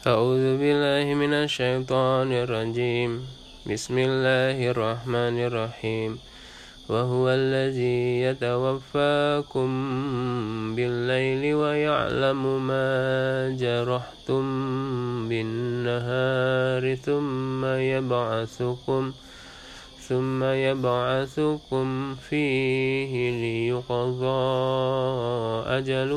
أعوذ بالله من الشيطان الرجيم. بسم الله الرحمن الرحيم. وهو الذي يتوفاكم بالليل ويعلم ما جرحتم بالنهار ثم يبعثكم فيه ليقضى أجل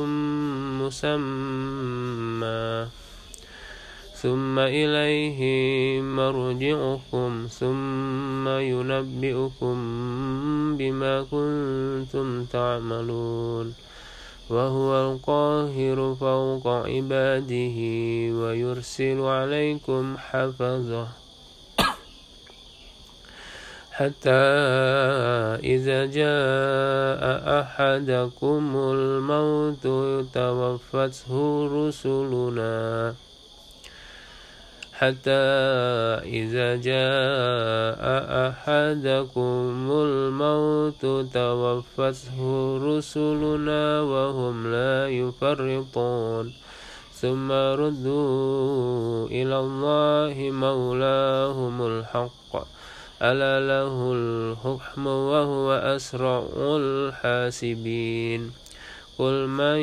مسمى ثم إليه مرجعكم ثم ينبئكم بما كنتم تعملون. وهو القاهر فوق عباده ويرسل عليكم حفظة حتى إذا جاء أحدكم الموت توفته رسلنا وهم لا يفرطون ثم ردوا إلى الله مولاهم الحق ألا له الحكم وهو أسرع الحاسبين. قل من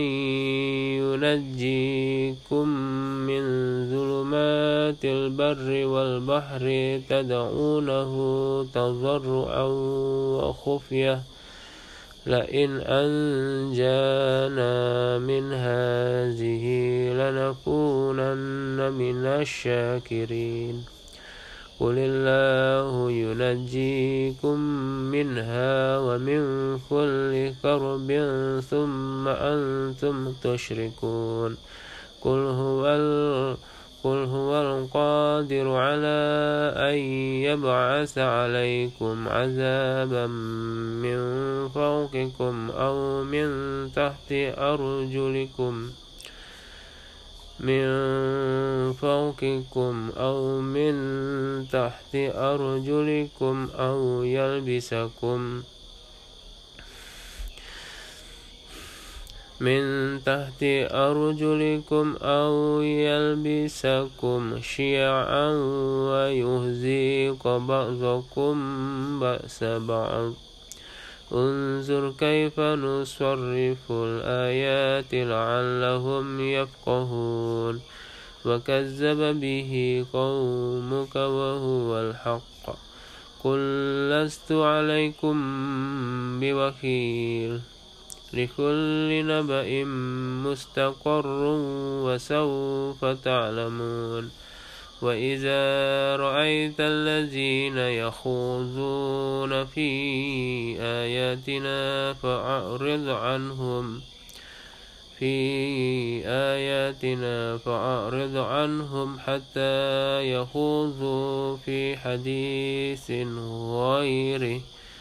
ينجيكم من ظلمات البر والبحر تدعونه تضرعا وخفية لئن أنجانا من هذه لنكونن من الشاكرين. قل الله ينجيكم منها ومن كل كرب ثم أنتم تشركون. قل هو القادر على أن يبعث عليكم عذابا من فوقكم أو من تحت أرجلكم أو يلبسكم شيعا ويذيق بعضكم بأس بعض. انظر كيف نصرف الآيات لعلهم يفقهون. وكذب به قومك وهو الحق. قل لست عليكم بوكيل. لكل نبأ مستقر وسوف تعلمون. وإذا رأيت الذين يخوضون في آياتنا فأعرض عنهم حتى يخوضوا في حديث غيره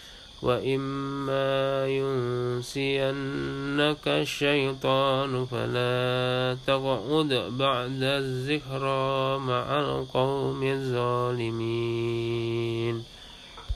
وإما ينسينك الشيطان فلا تقعد بعد الذكرى مع القوم الظالمين.